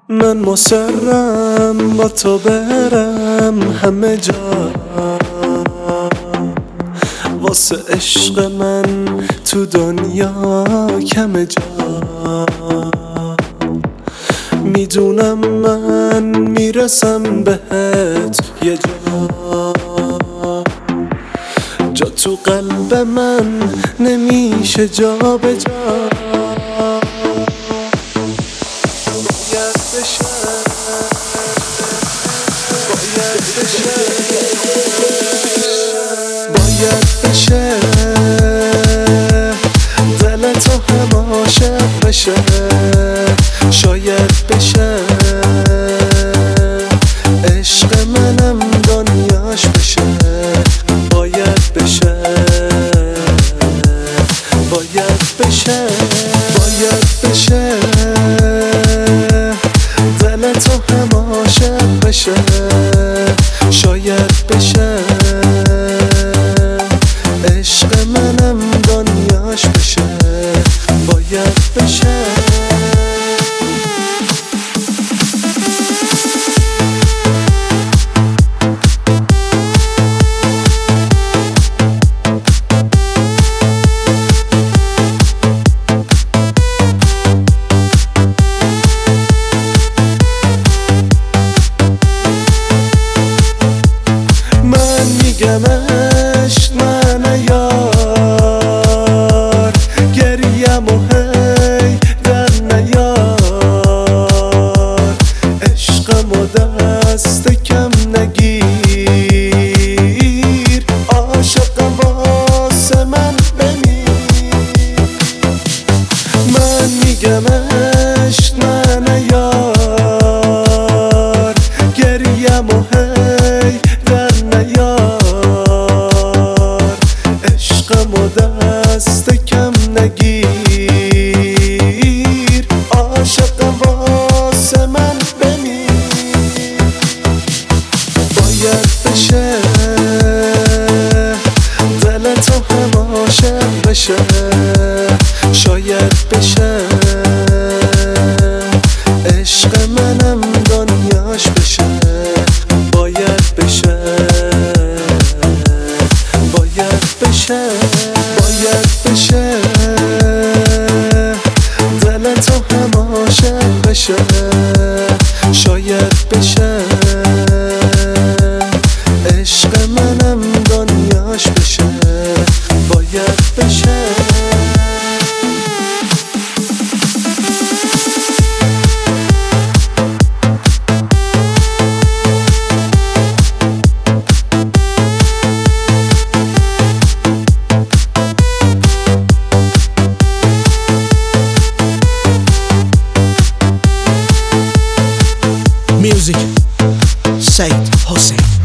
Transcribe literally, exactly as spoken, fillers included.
من مصرم با تو برم همه جا، واسه عشق من تو دنیا کم جا. میدونم من میرسم بهت یه جا، جا تو قلب من نمیشه جا به جا. باید بشه، باید بشه، باید بشه، دل تو هم عاشق بشه. شاید بشه عشق منم دنیاش بشه. باید بشه، باید بشه، باید بشه، دل تو هم عاشق بشه. شاید بشه عشق منم دنیاش بشه. باید بشه. میگمش نه نه یار، گریم و هی در نیار. عشقم و دست کم نگیر، عاشقم واسه من بمیر. من میگمش نه نه یار، گریم و هی در نیار. عشقم و دست کم نگیر، عاشقم واسه من بمیر. باید بشه دل تو هم عاشق بشه. شاید بشه عشق منم دنیاش بشه. باید بشه، باید بشه، باید بشه، دل تو هم عاشق بشه. شاید بشه عشق منم دنیاش بشه. باید بشه. Music, Said Hossein.